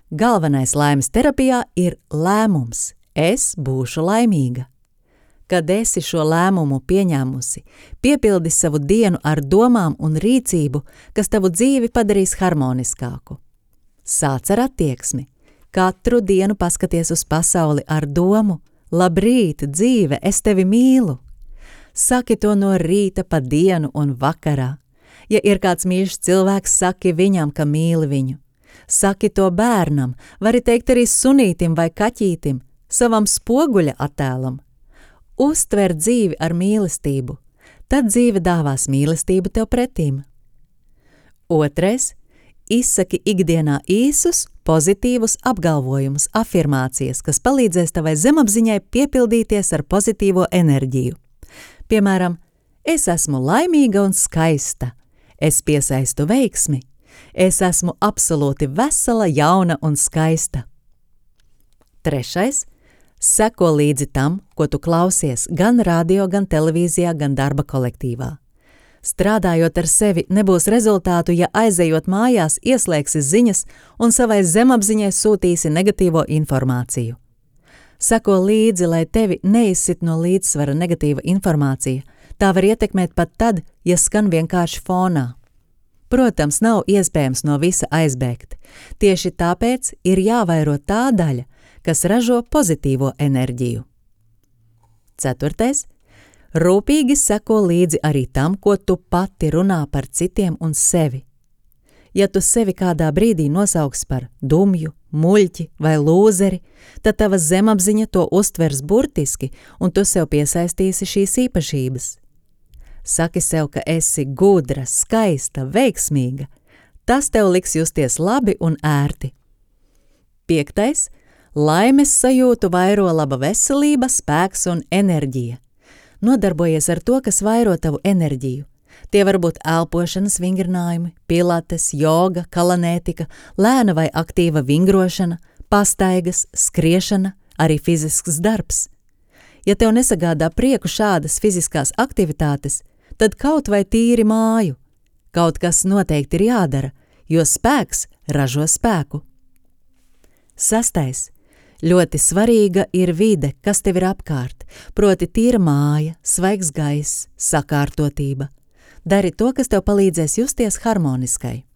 Galvenais laimes terapijā ir lēmums. Es būšu laimīga. Kad esi šo lēmumu pieņēmusi, piepildi savu dienu ar domām un rīcību, kas tavu dzīvi padarīs harmoniskāku. Sāc ar attieksmi. Katru dienu paskaties uz pasauli ar domu: labrīt, dzīve, es tevi mīlu. Saki to no rīta pa dienu un vakarā. Ja ir kāds mīļš cilvēks, saki viņam, ka mīli viņu. Saki to bērnam, vari teikt arī sunītim vai kaķītim, savam spoguļa attēlam. Uztver dzīvi ar mīlestību, tad dzīve dāvās mīlestību tev pretīm. Otrais, izsaki ikdienā īsus, pozitīvus apgalvojumus, afirmācijas, kas palīdzēs tavai zemapziņai piepildīties ar pozitīvo enerģiju. Piemēram, es esmu laimīga un skaista, es piesaistu veiksmi, es esmu absolūti vesela, jauna un skaista. Trešais, seko līdzi tam, ko tu klausies gan radio, gan televīzijā, gan darba kolektīvā. Strādājot ar sevi, nebūs rezultātu, ja aizejot mājās ieslēgsi ziņas un savai zemapziņai sūtīsi negatīvo informāciju. Seko līdzi, lai tevi neizsit no līdzsvara negatīva informācija. Tā var ietekmēt pat tad, ja skan vienkārši fonā. Protams, nav iespējams no visa aizbēgt. Tieši tāpēc ir jāvairo tā daļa, kas ražo pozitīvo enerģiju. Ceturtais, rūpīgi seko līdzi arī tam, ko tu pati runā par citiem un sevi. Ja tu sevi kādā brīdī nosauks par dumju, muļķi vai lūzeri, tad tava zemapziņa to uztvers burtiski un tu sev piesaistīsi šīs īpašības. Saki sev, ka esi gudra, skaista, veiksmīga. Tas tev liks justies labi un ērti. Piektais, laimes sajūtu vairo laba veselība, spēks un enerģija. Nodarbojies ar to, kas vairo tavu enerģiju. Tie var būt elpošanas vingrinājumi, pilates, joga, kalanētika, lēna vai aktīva vingrošana, pastaigas, skriešana, arī fizisks darbs. Ja tev nesagādā prieku šādas fiziskās aktivitātes, tad kaut vai tīri māju. Kaut kas noteikti ir jādara, jo spēks ražo spēku. Sastais. Ļoti svarīga ir vide, kas tev ir apkārt, proti tīra māja, svaigs gaiss, sakārtotība. Dari to, kas tev palīdzēs justies harmoniskai.